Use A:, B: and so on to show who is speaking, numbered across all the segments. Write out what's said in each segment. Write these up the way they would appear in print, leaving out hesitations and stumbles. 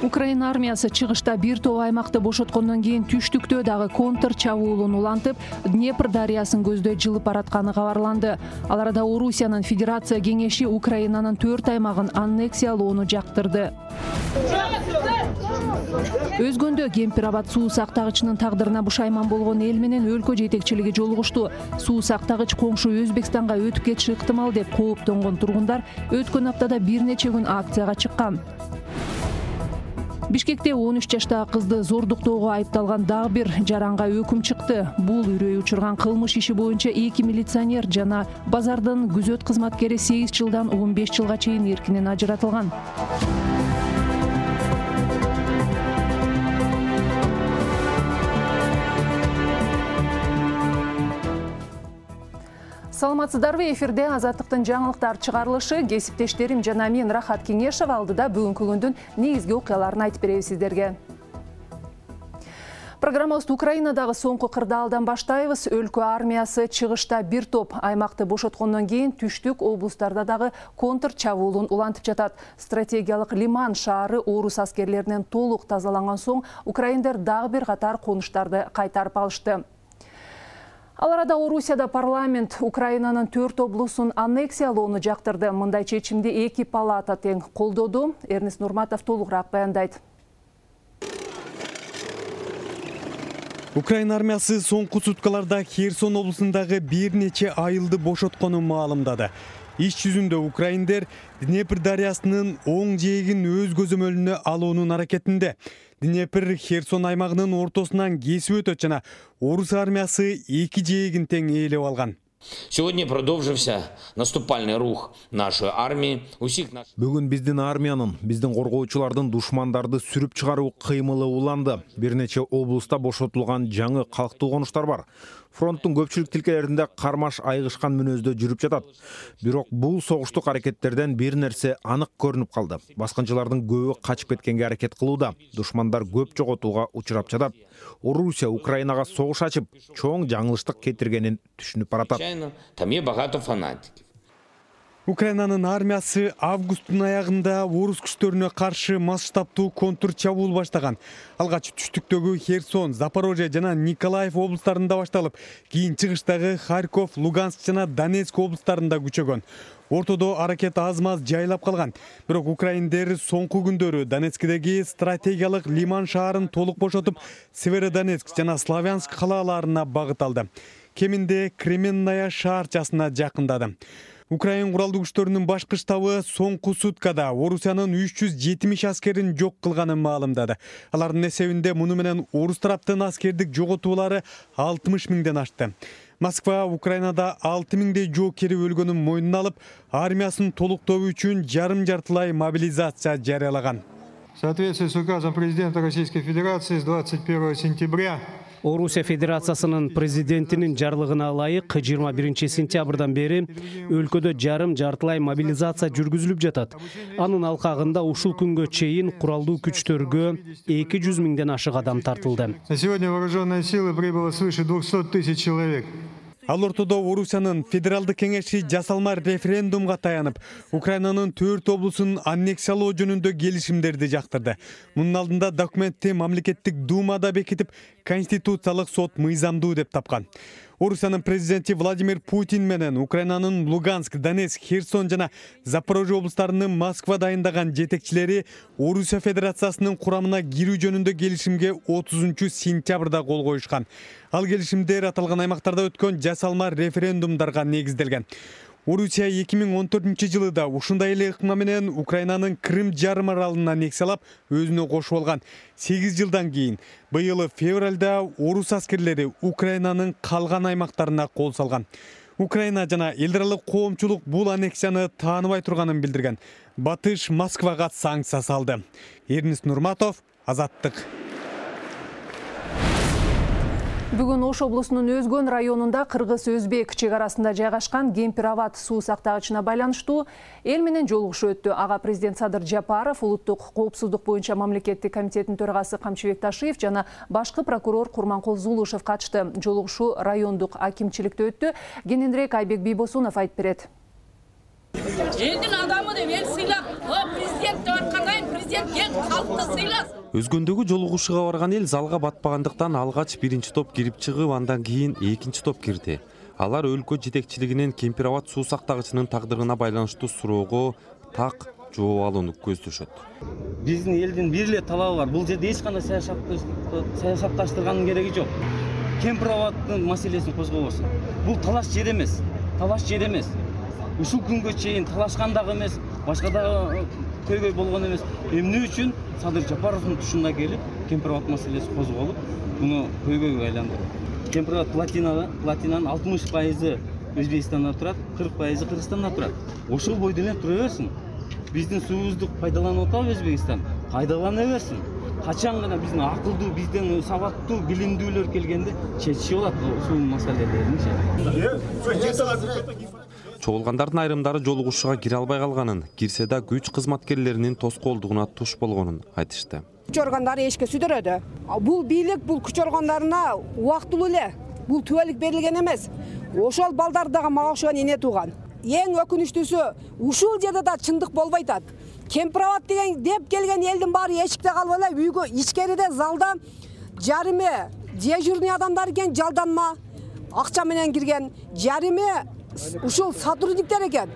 A: Украина армиясы чыгышта бир топ аймакты бошоткондон кийин түштүктө дагы контр чабуулун улантып, Днепр дарыясын көздөй жылып баратканы кабарланды. Ал арада Орусиянын Федерация кеңеши Украинанын 4 аймагын аннексиялоону жактырды. Өзгөндө Кемпир-Абад суу сактагычынын тагдырына бушайман болгон эл менен өлкө жетекчилиги жолугушту. Суу сактагыч коңшу Өзбекстанга өтүп кетиши ыктымал деп кооптонгон тургундар өткөн аптада бир нече күн акцияга чыккан. Бишкекте 13 жаштагы кызды зордуктоого айыпталган дагы бир жаранга өкүм чыкты. Бул үрөй учурган кылмыш иши боюнча 2 милиционер жана базардын күзөт кызматкери 8 жылдан 15 жылга чейин эркинен ажыратылган. Саламатсыздарбы, эфирде Азаттыктын жаңылыктар чыгарылышы. Кесиптештерим жана мен Рахат Кеңешев алдыда бүгүнкү күндүн негизги окуяларын айтып беребиз сиздерге. Программабызды Украинадагы соңку кырдаалдан баштайбыз. Өлкө армиясы чыгышта бир топ аймакты бошоткондон кийин түштүк облустарда дагы контр чабуулун улантып жатат. Стратегиялык Лиман шаары орус аскерлеринен толук тазаланган соң украиндер дагы бир катар конуштарды кайтарып алышты. Ал арада Орусияда парламент Украинанын 4 облусун аннексиялоону жактырды. Мындай чечимди 2 палата тең колдоду. Эрнест Нурматов толугураак баяндайт.
B: Украина армиясы соңку суткаларда Херсон облусундагы бир нече айылды бошотконун маалымдады. Иш жүзүндө украиндер Днепр дарыясынын оң жээгин өз көзөмөлүнө алуунун аракетинде. Днепр Херсон аймагынын ортосунан кесип өтөт жана орус армиясы 2 жээгин тең ээлеп алган.
C: Сегодня продолжился наступальный рух нашей армии.
D: Бүгүн биздин армиянын, биздин коргоочулардын душмандарды сүрүп чыгаруу кыймылы уланды. Бир нече облуста бошотулган жаңы калктуу конуштар бар. Фронттун көпчүлүк тилкелеринде кармаш айгышкан мүнөздө жүрүп жатат. Бирок бул согуштук аракеттерден бир нерсе анык көрүнүп калды. Баскынчылардын көбү качып кеткенге аракет кылууда. Душмандар көп жоготууга учурап жатат. Орусия Украинага согуш ачып, чоң жаңылыштык кетиргенин түшүнүп баратат.
C: Там есть багато фанатиков.
B: Украинанын армиясы августтун аягында орус күчтөрүнө каршы масштабтуу контр чабуул баштаган. Алгач түштүктөгү Херсон, Запорожье жана Николаев облустарында башталып, кийин чыгыштагы Харьков, Луганск жана Донецк облустарында күчөгөн. Ортодо аракет аз-маз жайлап калган. Бирок украиндер соңку күндөрү Донецкдеги стратегиялык Лиман шаарын толук бошотуп, Северодонецк жана Славянск калааларына багыт алды. Кеминде Кременная шаарчасына жакындады. Украин куралдуу күчтөрүнүн башкы штабы соңку суткада Орусиянын 370 аскерин жок кылганын маалымдады. Алардын эсебинде муну менен орус тараптын аскердик жоготуулары 60 миңден ашты. Москва Украинада 6 миңдей жоокери өлгөнүн мойнуна алып, армиясын толуктоо үчүн жарым-жартылай мобилизация жарыялаган.
E: В соответствии с указом президента Российской Федерации с 21 сентября
F: Орусия Федерациясынын президентинин жарлыгына ылайык 21 сентябрдан бери өлкөдө жарым-жартылай мобилизация жүргүзүлүп жатат. Анын алкагында ушул күнгө чейин куралдуу күчтөргө 200 миңден ашык адам тартылды.
E: На сегодня вооруженные силы прибыло свыше 200 тысяч человек.
B: Ал ортодо Орусиянын федералдык кеңеши жасалма референдумга таянып, Украинанын 4 облусун аннексиялоо жөнүндө келишимдерди жактырды. Мунун алдында документти мамлекеттик думада бекитип, конституциялык сот мыйзамдуу деп тапкан. Орусиянын президенти Владимир Путин менен Украинанын Луганск, Донецк, Херсон жана Запорожье облустарынын Москва дайындаган жетекчилери Орусия Федерациясынын курамына кирүү жөнүндө келишимге 30 сентябрда кол коюшкан. Ал келишимдер аталган аймактарда өткөн жасалма референдумдарга негизделген. Орусия 2014 жылыда ушундай эле ыкма менен Украинанын Крым жарым аралын аннексиялап, өзүнө кошуп алган. 8 жылдан кийин быйыл февралда орус аскерлери Украинанын калган аймактарына кол салган. Украина жана элдералык коомчулук бул аннексияны тааныбай турганын билдирген. Батыш Москвага санкция салды. Эрнест Нурматов, Азаттык.
A: Бүгүн Ош облусунун Өзгөн районунда кыргыз-өзбек чек арасында жайгашкан Кемпир-Абад суу сактагычына байланыштуу эл менен жолугушуу өттү. Ага президент Садыр Жапаров, улуттук коопсуздук боюнча мамлекеттик комитеттин төрагасы Камчыбек Ташиев жана башкы прокурор Курманкул Зулушев катышты. Жолугушуу райондук акимчиликте өттү. Кененирээк Айбек Бийбосунов айтып берет.
G: Элдин адамы деп эл сыйлап, президент деп аткандайын президент сен кел халыкты сыйлас.
H: Өзгөндөгү жолугушууга барган эл залга батпагандыктан алгач биринчи топ кирип чыгып, андан кийин экинчи топ кирди. Алар өлкө жетекчилигинен Кемпирабад суу сактагычынын тагдырына байланыштуу суроого так жооп алууну көздөшөт.
I: Биздин элдин бир эле талабы бар. Бул жерде эч кандай саясатташтырганын кереги жок. Кемпирабаддын маселесин козгобосун. Бул талаш жер эмес. Ушул күнгө чейин талашкан дагы эмес, башка дагы көйгөй болгон эмес. Эмне үчүн Садыр Жапаровдун тушуна келип, Кемпирабад маселеси козголуп, буну көйгөйгө айландырды. Кемпирабад платинанын 60% Өзбекстанда турат, 40% Кыргызстанда турат. Ошол бойдо эле тура берсин. Биздин суубузду пайдаланып атабы Өзбекстан? Пайдалана берсин. Качан гана биздин акылдуу, бизден сабаттуу, билимдүүлөр келгенде чечиши болот ушул маселелердин.
H: Чогулгандардын айрымдары жолугушууга кире албай калганын, кирсе да күч кызматкерлеринин тоскоолдугуна туш болгонун айтышты.
J: Күч органдары эшикке сүдөрөдү. Бул бийлик бул күч органдарына убактылуу эле. Бул түбөлүк берилген эмес. Ошол балдар дагы мага окшогон эне тууган. Эң өкүнүчтүүсү, ушул жерде да чындык болбой атат. Кемпирабад деген деп келген элдин баары эшикте калып эле, үйгө ичкериде залда жарыме дежурный адамдар экен, жалданма акча менен кирген. Жарыме ушул сотрудниктер экен.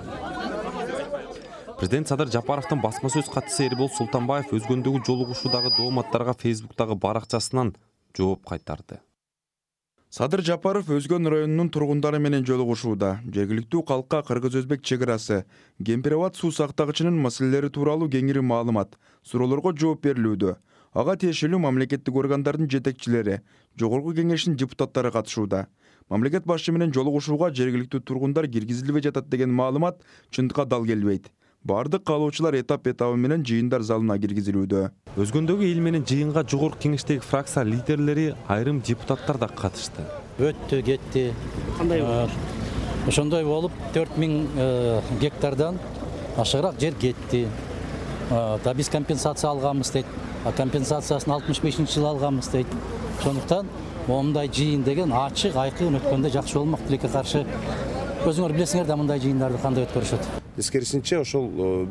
H: Президент Садыр Жапаровдун басма сөз катчысы Эрбол Султанбаев өзгөндөгү жолугушуудагы дооматтарга Фейсбуктагы баракчасынан жооп кайтарды.
K: Садыр Жапаров Өзгөн районунун тургундары менен жолугушууда. Жергиликтүү калкка Кыргыз-Өзбек чек арасы, Кемпирабад суу сактагычынын маселелери тууралуу кеңири маалымат, суроолорго жооп берилүүдө. Ага тиешелүү мамлекеттик органдардын жетекчилери, Жогорку кеңештин депутаттары катышууда. Мамлекет башчы менен жолугушууга жергиликтүү тургундар киргизилбей жатат деген маалымат чындыкка дал келбейт. Бардык каалоочулар этап-этабы менен жыйындар залына киргизилүүдө.
H: Өзгөндөгү эл менен жыйынга Жогорку кеңештеги фракция лидерлери, айрым депутаттар да катышты.
L: Өттү, кетти.
I: Кандай болду?
L: Ошондой болуп 4000 гектардан ашыгыраак жер кетти. Да биз компенсация алганбыз дейт. Компенсациясын 65-жылы алганбыз дейт. Ошондуктан мындай жыйын деген ачык, айкын өткөндө жакшы болмок. Тилекке каршы өзүңөр билесиңер да мындай жыйындарды кандай өткөрүшөт.
M: Эскерисинче ошол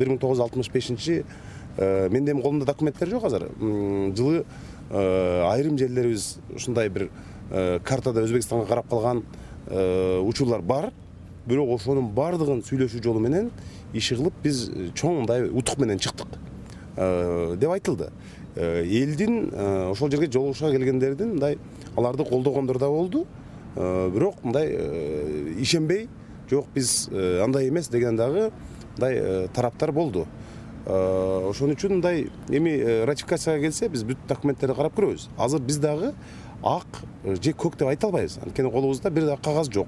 M: 1965 менде эми колумда документтер жок азыр. Жылы айрым жерлерибиз ушундай бир картада Өзбекстанга карап калган учурлар бар. Бирок ошонун бардыгын сүйлөшүү жолу менен иши кылып биз чоң мындай утук менен чыктык деп айтылды. Элдин ошол жерге жолугушууга келгендердин мындай аларды колдогондор да болду. Бирок мындай ишенбей, жок биз андай эмес деген дагы мындай тараптар болду. Ошон үчүн мындай эми ратификацияга келсе биз бүт документтерди карап көрөбүз. Азыр биз дагы ак же көк деп айта албайбыз. Анткени колубузда бир да кагаз жок.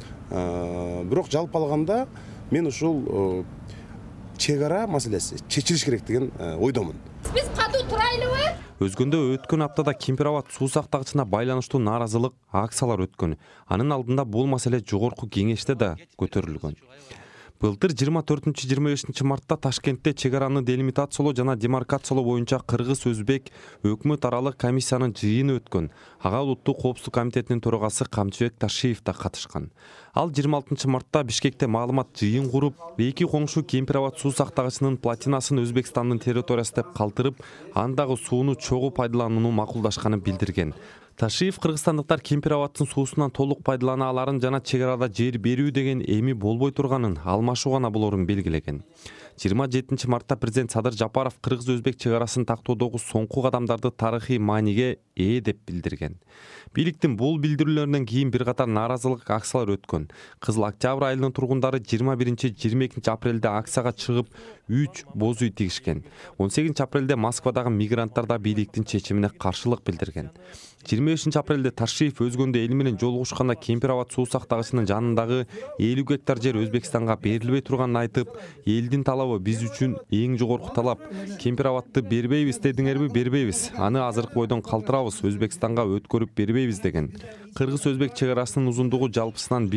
M: Бирок жалпы алганда мен ушул чек ара маселеси чечилиш керек деген ойдомун.
G: Биз катуу турайлыбы?
H: Өзгөндө өткөн аптада Кемпирабад суу сактагычына байланыштуу нааразылык акциялар өткөн. Анын алдында бул маселе Жогорку кеңеште да көтөрүлгөн. Былтыр 24-25 мартта Ташкентте чек араны делимитациялоо жана демаркациялоо боюнча Кыргыз-Өзбек өкмөт аралык комиссиянын жыйыны өткөн. Ага Улуттуу коопсуздук комитетинин төрагасы Камчыбек Ташиев да катышкан. Ал 26 мартта Бишкекте маалымат жыйын куруп, эки коңшу Кемпирабад суу сактагычынын платинасын Өзбекстандын территориясы деп калтырып, андагы сууну чогуу пайдаланууну макулдашканын билдирген. Ташиев кыргызстандыктар Кемпирабаддын суусунан толук пайдалана аларын жана чек арада жер берүү деген эми болбой турганын, алмашуу гана болорун белгилеген. 27 мартта президент Садыр Жапаров Кыргыз-Өзбек чек арасын тактоодогу соңку кадамдарды тарыхый мааниге ээ деп билдирген. Бийликтин бул билдирүүлөрүнөн кийин бир катар нааразылык акциялар өткөн. Кызыл Октябрь айылынын тургундары 21-22 апрелде акцияга чыгып 3 боз үй тигишкен. 18 апрелде Москвадагы мигранттар да бийликтин чечимине каршылык билдирген. 25 апрелде Ташиев өзгөндө эл менен жолугушканда Кемпирабад суу сактагычынын жанындагы 50 гектар жер Өзбекстанга берилбей турганын айтып, элдин талабы биз үчүн эң жогорку талап. Кемпирабадды бербейбиз дедиңерби, бербейбиз. Аны азыркы бойдон калтырабыз, Өзбекстанга өткөрүп бербейбиз деген. Кыргыз-Өзбек чек арасынын узундугу жалпысынан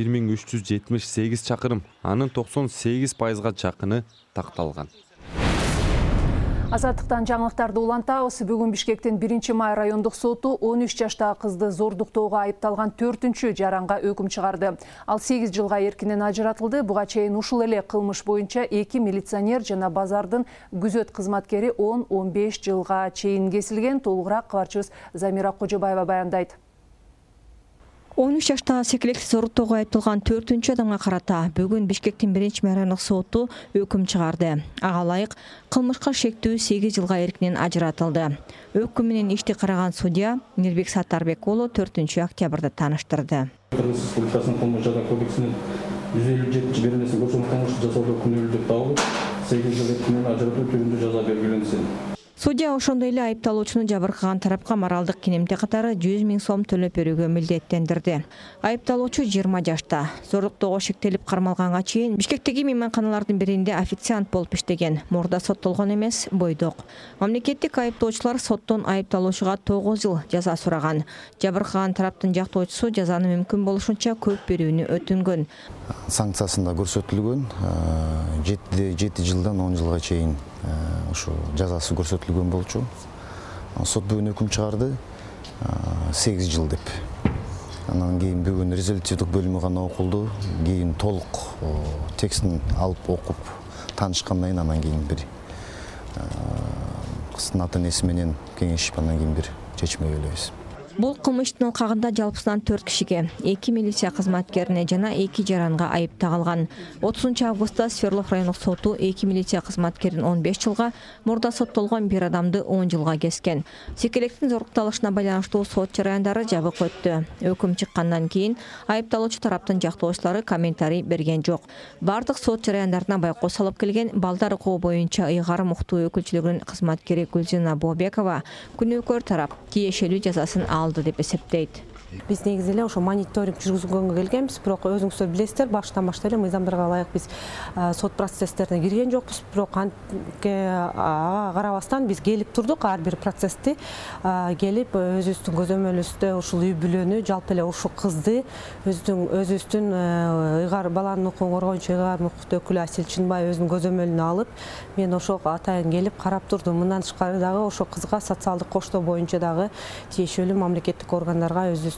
H: 1378 чакырым, анын 98%га жакыны такталган.
A: Азаттыктан жаңылыктарды улантабыз. Бүгүн Бишкектин 1-май райондук соту 13 жаштагы кызды зордуктоого айыпталган 4-чү жаранга өкүм чыгарды. Ал 8 жылга эркинен ажыратылды. Буга чейин ушул эле кылмыш боюнча 2 милиционер жана базардын күзөт кызматкери 10-15 жылга чейин кесилген. Толугураак кабарчыбыз Замира Кожобаева баяндайт.
N: 13 жаштагы секелектик зордуктоого айыпталган 4-чү адамга карата бүгүн Бишкектин 1-май райондук соту өкүм чыгарды. Ага ылайык кылмышка шектүү 8 жылга эркинен ажыратылды. Өкүм менен ишти караган судья Нирбек Саттарбек уулу 4-октябрда тааныштырды.
O: Кыргыз Республикасынын кылмыш жаза кодексинин 157 беренесин көрсөтүлгөн кылмышты жасоодо күнөөлүү деп табылып, 8 жыл эркинен ажыратуу түрүндө жаза белгиленсин.
N: Судья ошондой эле айыпталуучуну жабыркаган тарапка моралдык кинемте катары 100 000 сом төлөп берүүгө милдеттендирди. Айыпталуучу 20 жашта. Зордуктоого шектелип кармалганга чейин Бишкектеги мейманканалардын биринде официант болуп иштеген. Мурда соттолгон эмес, бойдок. Мамлекеттик айыптоочулар соттон айыпталуучуга 9 жыл жаза сураган. Жабыркаган тараптын жактоочусу жазаны мүмкүн болушунча көп берүүнү өтүнгөн.
P: Санкциясында көрсөтүлгөн 7 жылдан 10 жылга чейин ушу жазасы көрсөтүлгөн болчу. Сот бүгүн өкүм чыгарды 8 жыл деп. Анан кийин бүгүн резолютивдик бөлүмү гана окулду. Кийин толук текстин алып окуп таанышкандан кийин анан кийин бир кыздын ата-энеси менен кеңешип анан кийин бир чечим ойлойбуз.
N: Бул кылмыштын алкагында жалпысынан 4 кишиге, 2 милиция кызматкерине жана 2 жаранга айып тагылган. 30 августта Свердлов райондук соту 2 милиция кызматкерин 15 жылга, мурда соттолгон бир адамды 10 жылга кескен. Секелектин зордукталышына байланыштуу сот жараяндары жабык өттү. Өкүм чыккандан кийин айыпталуучу тараптын жактоочулары комментарий берген жок. Бардык сот жараяндарына байкоо салып келген балдар укугу боюнча ыйгарым уктуу өкүлчүлүгүнүн кызматкери Гүлжина Бобекова күнөөкөр тарап тиешелүү жазасын алды деп эсептейт.
Q: Биз негизи эле ошо мониторинг жүргүзгөнгө келгенбиз, бирок өзүңүздөр билесиздер, баштан баштап эле мыйзамдарга ылайык биз сот процесстерине кирген жокпуз, бирок ага карабастан биз келип турдук, ар бир процессти келип өзүбүздүн көзөмөлүбүздө ушул үй бүлөнү, жалпы эле ушул кызды өзүбүздүн ыйгар баланын укугун коргоочу ыйгарым укуктуу өкүлү Асил Чынбай өзүнүн көзөмөлүнө алып, мен ошол атайын келип карап турдум. Мындан тышкары дагы ошол кызга социалдык коштоо боюнча дагы тиешелүү мамлекеттик органдарга өзүбүздүн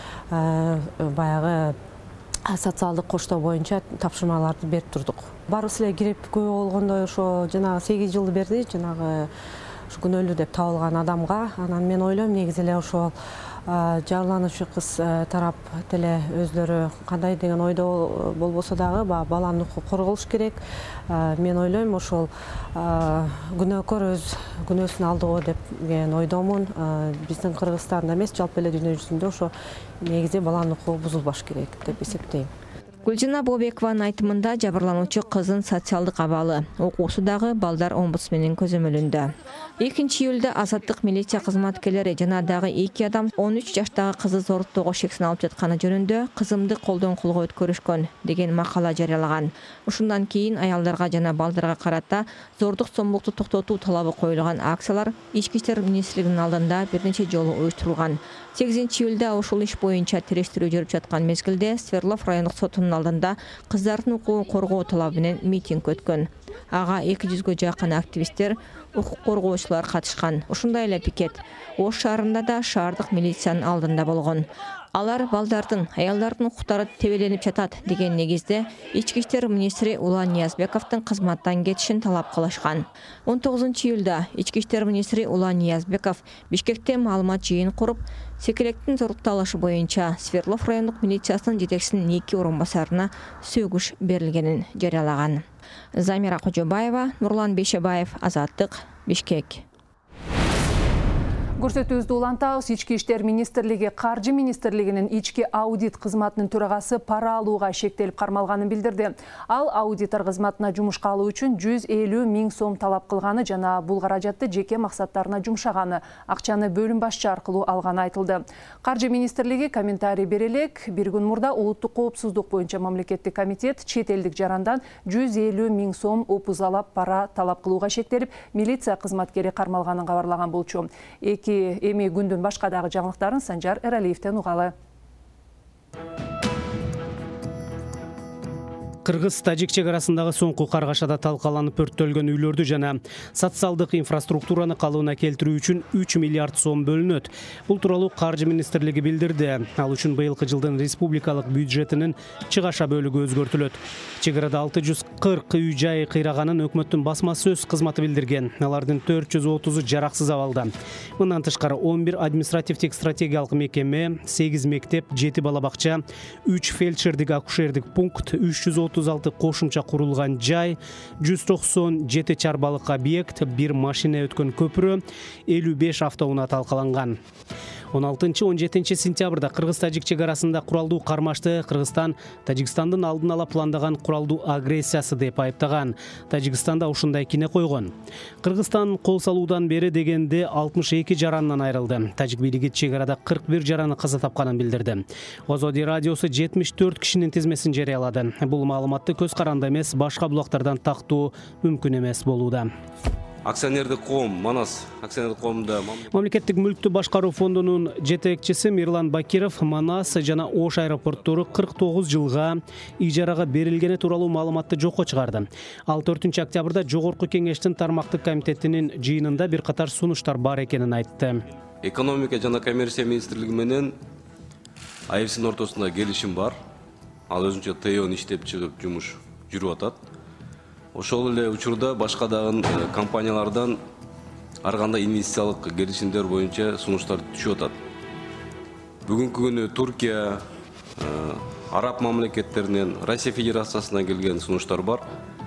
Q: баягы социалдык коштоо боюнча тапшырмаларды берип турдук. Барыбыз эле кирип күбө болгондой ошо жанагы 8 жылды берди, жанагы күнөөлүү деп табылган адамга. Анан мен ойлойм, негизи эле ошол жабырлануучу кыз тарап деле өздөрү кандай деген ойдо болбосо дагы баланын укугу корголуш керек. Мен ойлойм, ошол күнөөкөр өз күнөөсүн алды го деген ойдомун. Биздин Кыргызстанда эмес, жалпы эле дүйнө жүзүндө ошо негизи баланын укугу бузулбаш керек деп эсептейм.
N: Гүлжина Бобекованын айтымында жабырлануучу кыздын социалдык абалы, окуусу дагы балдар омбудсменин көзөмөлүндө. 2 июлда Азаттык милиция кызматкерлери жана дагы 2 адам 13 жаштагы кызды зордуктоого шексин алып жатканы жөнүндө кызымды колдон колго өткөрүшкөн деген макала жарыялаган. Ушундан кийин аялдарга жана балдарга карата зордук зомбулукту токтотуу талабы коюлган акциялар Ички иштер министрлигинин алдында бир нече жолу уюштурулган. 8 июлда ушул иш боюнча териштирүү жүрүп жаткан мезгилде Свердлов райондук сотунун алдында кыздардын укугун коргоо талабы менен митинг өткөн. Ага 200гө жакын активисттер, укук коргоочулар катышкан. Ушундай эле пикет Ош шаарында да шаардык милициянын алдында болгон. Алар балдардын, аялдардын укуктары тебеленип жатат деген негизде Ички иштер министри Улан Ниязбековдун кызматтан кетишин талап кылышкан. 19 июлда Ички иштер министри Улан Ниязбеков Бишкекте маалымат жыйын куруп, секелектин зордукталышы боюнча Свердлов райондук милициясынын жетекчисинин 2 орун басарына сөгүш берилгенин жарыялаган. Замира Кожобаева, Нурлан Бейшебаев, Азаттык, Бишкек.
A: Көрсөтүүбүздү улантабыз. Ички иштер министрлиги Каржы министрлигинин ички аудит кызматынын төрагасы пара алууга шектелип кармалганын билдирди. Ал аудитор кызматына жумушка алуу үчүн 150 000 сом талап кылганы жана бул каражатты жеке максаттарына жумшаганы, акчаны бөлүм башчы аркылуу алганы айтылды. Каржы министрлиги комментарий бере элек, бир күн мурда улуттук коопсуздук боюнча мамлекеттик комитет чет элдик жарандан 150 000 сом опузалап пара талап кылууга шектелип, милиция кызматкери кармалганын кабарлаган болчу. Эми күндүн башка дагы жаңылыктарын Санжар Эралиевден угалы.
F: Кыргыз-Тажик чегарасындагы соңку каргашада талкаланып өрттөлгөн үйлөрдү жана социалдык инфраструктураны калыбына келтирүү үчүн 3 миллиард сом бөлүнөт. Бул тууралуу Каржы министрлиги билдирди. Ал үчүн быйылкы жылдын республикалык бюджетинин чыгаша бөлүгү өзгөртүлөт. Чегарада 640 үй жай кыйраганын өкмөттүн басма сөз кызматы билдирген. Алардын 430-у жараксыз абалда. Мындан тышкары 11 административдик стратегиялык мекеме, 8 мектеп, 7 бала бакча, 3 фельдшердик акушердик пункт, 336 кошумча курулган жай, 197 чарбалык объект, 1 машина өткөн көпүрө, 55 автоунаа талкаланган. 16-17 сентябрда Кыргыз-Тажик чегарасында куралдуу кармашты Кыргызстан Тажикстандын алдын ала пландаган куралдуу агрессиясы деп айыптаган. Тажикстанда ушундай кине койгон. Кыргызстан кол салуудан бери дегенде 62 жарандан айрылды. Тажик бийлиги чегарада 41 жараны каза тапканын билдирди. Озоди радиосу 74 кишинин тизмесин жарыялады. Бул маалыматты көз каранды эмес, башка булактардан тактуу мүмкүн эмес болууда.
R: Акционердик коом Манас акционердик коомунда
F: Мамлекеттик мүлктү башкаруу фондунун жетекчиси Мирлан Бакиров Манас жана Ош аэропорттору 49 жылга ижарага берилгени тууралуу маалыматты жокко чыгарды. Ал 4-октябрда Жогорку кеңештин тармактык комитетинин жыйынында бир катар сунуштар бар экенин айтты.
R: Экономика жана коммерция министрлиги менен АЭФСин ортосунда келишим бар. Ал өзүнчө ТО иштеп чыгып жумуш жүрүп атат. Ошол эле учурда башка дагы компаниялардан ар кандай инвестициялык келишимдер боюнча сунуштар түшүп атат. Бүгүнкү күнү Туркия, араб мамлекеттеринен, Россия Федерациясынан келген сунуштар бар.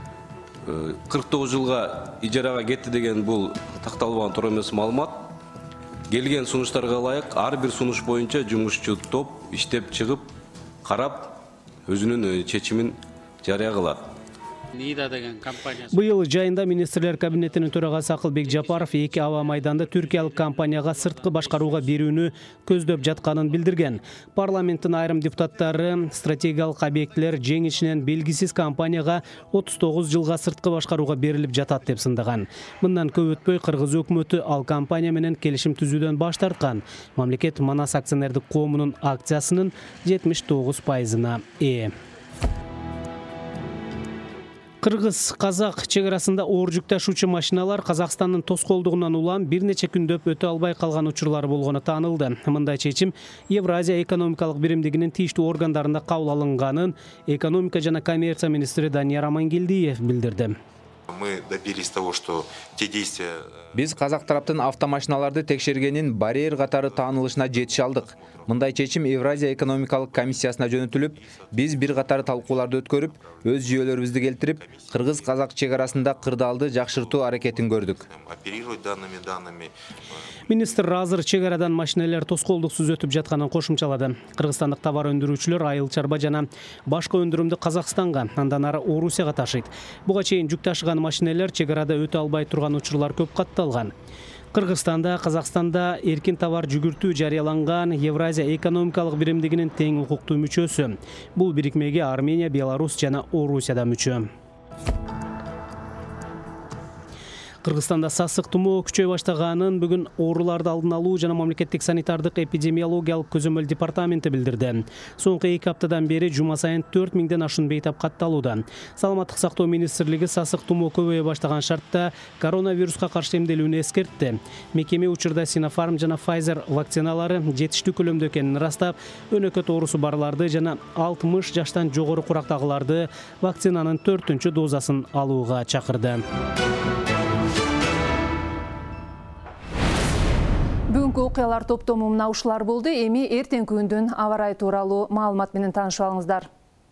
R: 49 жылга ижарага кетти деген бул такталбаган туура эмес маалымат. Келген сунуштарга ылайык ар бир сунуш боюнча жумушчу топ иштеп чыгып, карап, өзүнүн чечимин жарыя кылат.
F: Быйыл жайында министрлер кабинетинин төрагасы Акылбек Жапаров 2 аба майданда түркиялык компанияга сырткы башкарууга берүүнү көздөп жатканын билдирген. Парламенттин айрым депутаттары стратегиялык объектилер жеңишинен белгисиз компанияга 39 жылга сырткы башкарууга берилип жатат деп сындаган. Мындан көп өтпөй Кыргыз өкмөтү ал компания менен келишим түзүүдөн баш тарткан. Мамлекет Манас акционердик коомунун акциясынын 79%-на ээ. Кыргыз-Казак чегарасында оор жүк ташуучу машиналар Казакстандын тоскоолдугунан улам бир нече күндөп өтө албай калган учурлар болгону таанылды. Мындай чечим Евразия экономикалык биримдигинин тийиштүү органдарында кабыл алынганын экономика жана коммерция министри Данияр Амангелдиев билдирди.
S: Мы добились того, что те действия...
T: Биз казак тараптын автомашиналарды текшергенин барьер катары таанылышына жетише алдык. Мындай чечим Евразия экономикалык комиссиясына жөнөтүлүп, биз бир катар талкууларды өткөрүп, өз жүйөлөрүбүздү келтирип, Кыргыз-Казак чегарасында кырдаалды жакшыртуу аракетин көрдүк.
S: Оперировать данными.
F: Министр азыр чегарадан машиналар тоскоолдуксуз өтүп жатканын кошумчалады. Кыргызстандык товар өндүрүүчүлөр айыл чарба жана башка өндүрүмдү Казакстанга, андан ары Орусияга ташыйт. Буга чейин жүк ташыган машиналар чегарада өтө албай турган учурлар көп катталган. Кыргызстанда, Казакстанда эркин товар жүгүртүү жарыяланган Евразия экономикалык биримдигинин тең укуктуу мүчөсү. Бул бирикмеге Армения, Беларусь жана Орусия да мүчө. Кыргызстанда сасык тумоо күчөй баштаганын бүгүн ооруларды алдын алуу жана мамлекеттик санитардык эпидемиологиялык көзөмөл департаменти билдирди. Соңку 2 аптадан бери жума сайын 4000ден ашуун бейтап катталууда. Саламаттык сактоо министрлиги сасык тумоо көбөйө баштаган шартта коронавируска каршы эмделүүнү эскертти. Мекеме учурда Sinopharm жана Pfizer вакциналары жетиштүү көлөмдө экенин ырастап, өнөкөт оорусу барларды жана 60 жаштан жогору курактагыларды вакцинанын 4-чү дозасын алууга чакырды.
A: Бүгүнкү окуялар топтому мына ушулар болду. Эми эртеңки күндүн аба ырайы тууралуу маалымат менен таанышып алыңыздар.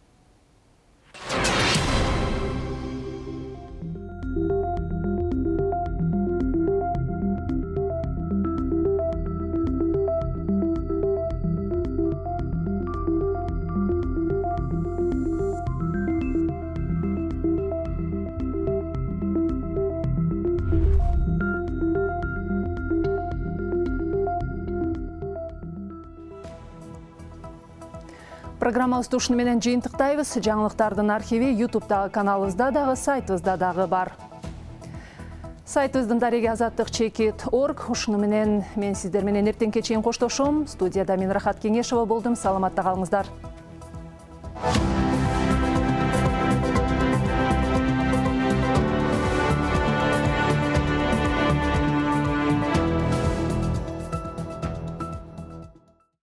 A: Программабызды ушуну менен жыйынтыктайбыз. Жаңылыктардын архиви YouTube'дагы каналыбызда дагы, сайтыбызда дагы бар. Сайтыбыздын дареги azattik.org. Ушуну менен мен сиздер менен эртеңке чейин коштошом. Студияда мен Рахат Кеңешова болдум. Саламатта калыңыздар.